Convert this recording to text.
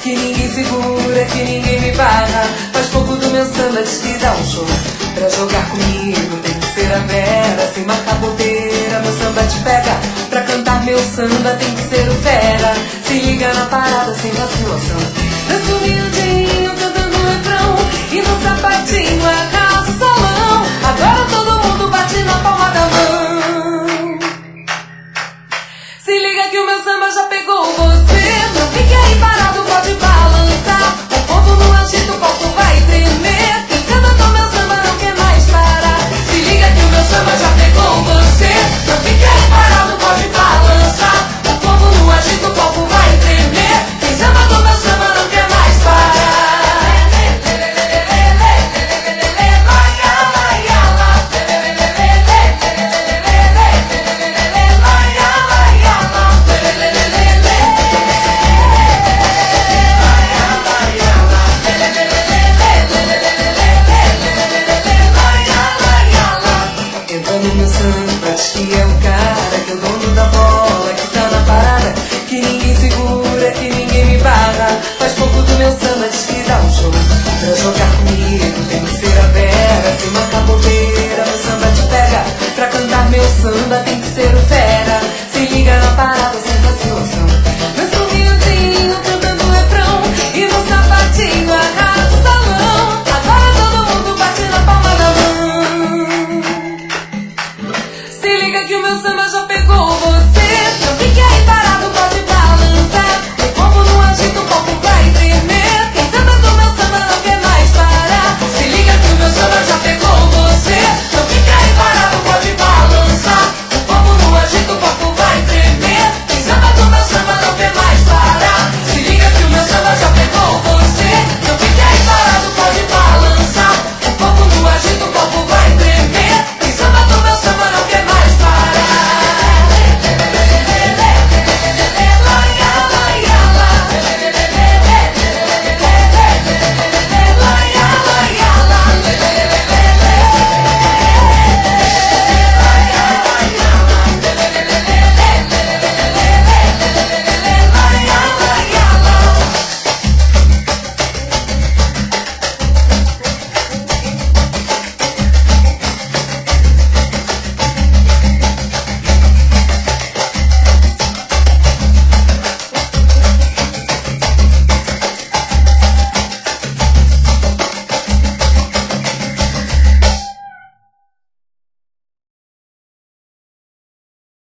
que ninguém segura, que ninguém me barra. Faz pouco do meu samba, diz que dá um show. Pra jogar comigo tem que ser a Vera. Sem marcar bobeira, meu samba te pega. Pra cantar meu samba tem que ser o fera. Se liga na parada sem vacilação.